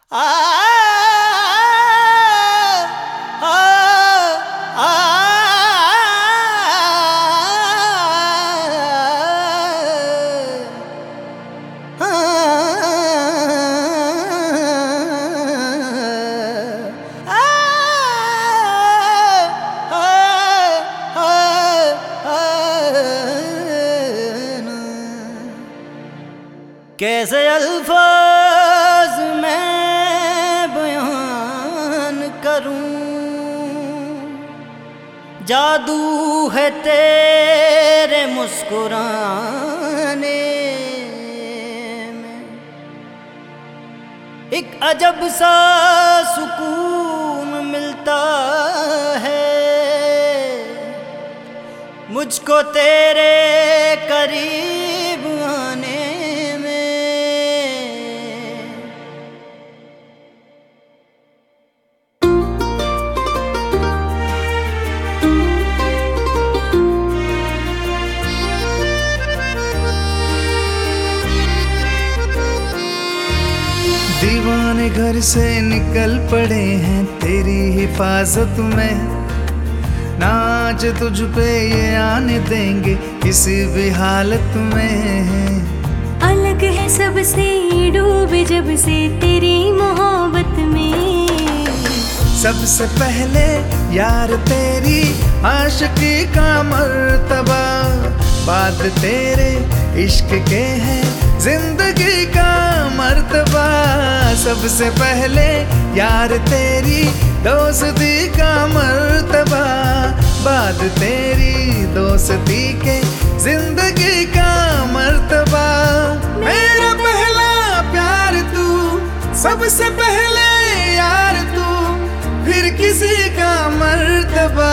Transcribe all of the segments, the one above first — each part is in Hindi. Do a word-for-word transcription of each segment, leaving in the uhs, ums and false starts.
आ, आ, आ, कैसे अल्फाज मैं बयान करूं, जादू है तेरे मुस्कुराने में। एक अजब सा सुकून मिलता है मुझको तेरे करीब आने। दीवाने घर से निकल पड़े हैं तेरी हिफाजत में, ना आज तुझ पे ये आने देंगे किसी भी हालत में। अलग है सबसे डूबे जब से तेरी मोहब्बत में। सबसे पहले यार तेरी आशिकी का मर्तबा, बाद तेरे इश्क के है जिंदगी का मर्तबा। सबसे पहले यार तेरी दोस्ती का मर्तबा, बाद तेरी दोस्ती के जिंदगी का मर्तबा। मेरा पहला प्यार तू, सबसे पहले यार तू, फिर किसी का मर्तबा।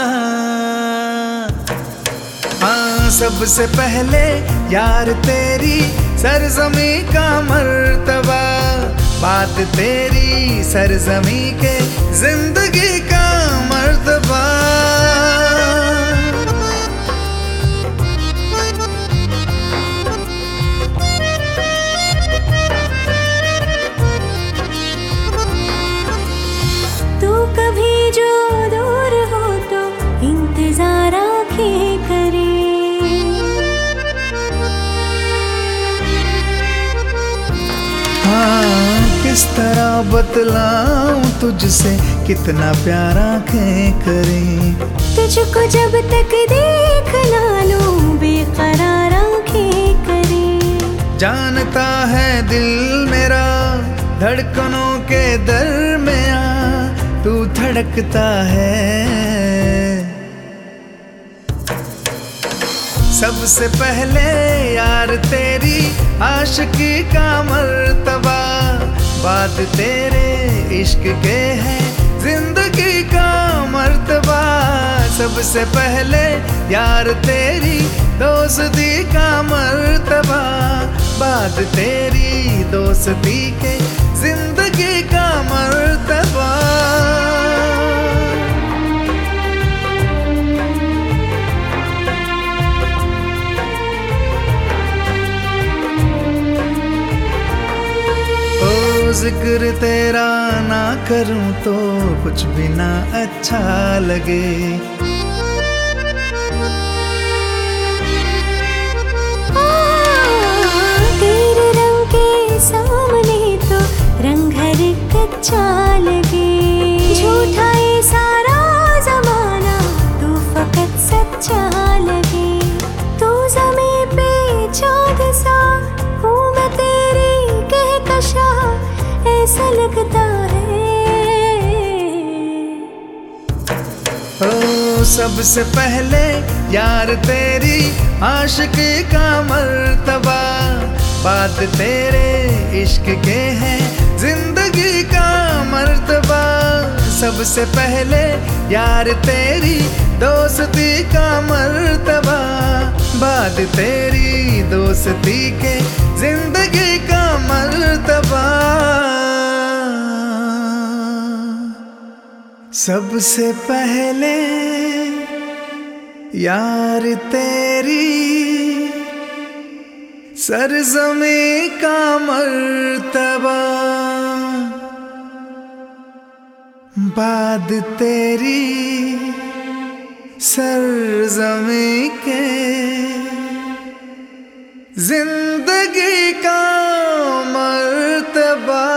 हाँ, सबसे पहले यार तेरी सरजमी का मर्तबा, बात तेरी सरजमी के जिंदगी का मर्तबा। तू कभी जो दूर हो तो इंतजार आंखें करे। हाँ, किस तरह बतलाऊं तुझसे कितना प्यार आंखें करें। तुझको जब तक देख ना लूं बेकरार आंखें करें। जानता है दिल मेरा धड़कनों के दरमियां तू धड़कता है। सबसे पहले यार तेरी आशिकी का मर्तबा, बाद तेरे इश्क के है जिंदगी का मर्तबा। सबसे पहले यार तेरी दोस्ती का मर्तबा, बाद तेरी दोस्ती के जिंदगी का मर्तबा। जिक्र तेरा ना करूं तो कुछ भी ना अच्छा लगे। तेरे रंग के सामने तो रंग हर कच्चा लगे। झूठा ये सारा जमाना तू फकत सच्चा लगे। तू ज़मीं पे चाँद सा हूँ मैं तेरी कहकशा, ऐसा लगता है। ओ सबसे पहले यार तेरी आशिकी का मर्तबा, बाद तेरे इश्क के है जिंदगी का मर्तबा। सबसे पहले यार तेरी दोस्ती का मर्तबा, बाद तेरी दोस्ती के जिंदगी का मर्तबा। सबसे पहले यार तेरी सरज़मीं का मर्तबा। बाद तेरी सरज़मीं के जिंदगी का मर्तबा